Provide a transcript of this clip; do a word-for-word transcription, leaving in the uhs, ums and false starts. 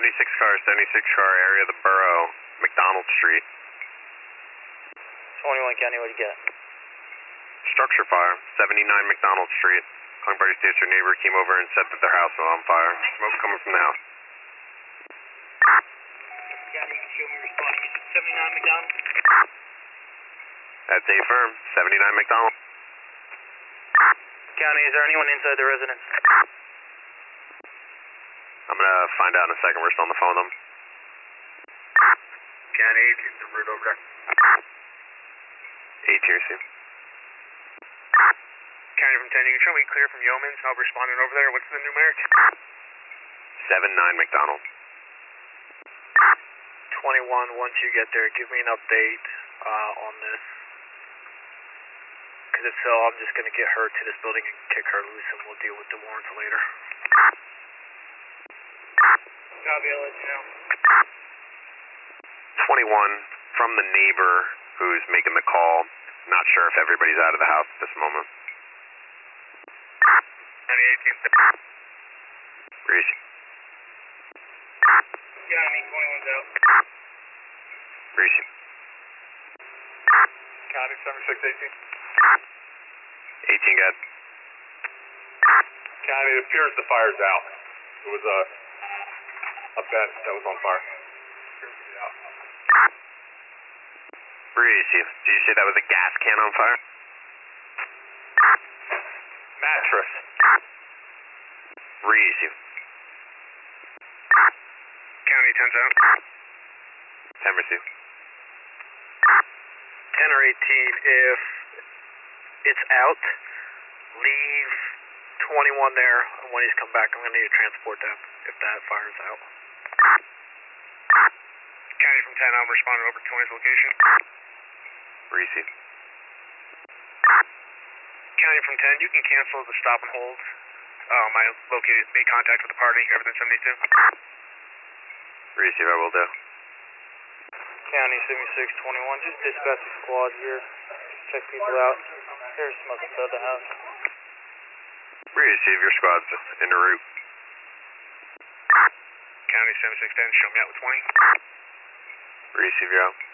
seventy-six car, seventy-six car, area of the borough, McDonald Street. twenty-one County, what'd you get? Structure fire, seventy-nine McDonald Street. Calling party states your neighbor came over and said that their house was on fire. Smoke coming from the house. County, you can show me your spot. You said seventy-nine McDonald? That's A firm, seventy-nine McDonald. County, is there anyone inside the residence? I'm gonna find out in a second. We're still on the phone with them. County eighteen's en route over there. Eight here, see. County from ten, you can show me clear from Yeomans. I'll be responding over there. What's the numeric? seven nine McDonald. twenty-one, once you get there, give me an update uh, on this. Because if so, I'm just going to get her to this building and kick her loose, and we'll deal with the warrants later. Copy, I'll let you know. twenty-one, from the neighbor who's making the call. Not sure if everybody's out of the house at this moment. County eighteen. Where is she? County, twenty-one's out. Where is she? County seventy-six eighteen. eighteen, good. County, it appears the fire's out. It was a, a bench that was on fire. Where is she? Did you say that was a gas can on fire? Mattress. Where is she? County ten's out. ten receive. ten or eighteen, if it's out, leave twenty-one there, and when he's come back, I'm going to need to transport them if that fire's out. County from ten, I'm responding over to twenty's location. Where is she? County from ten, you can cancel the stop and hold. Um, I located, made contact with the party, everything seventy-two. Where is she? I will do. County seventy-six twenty-one, just dispatch a squad here. Check people out. There's smoke inside the house. Where is she? If your squad's en route. County seventy-six ten, show me out with twenty. Where is she? If you're out.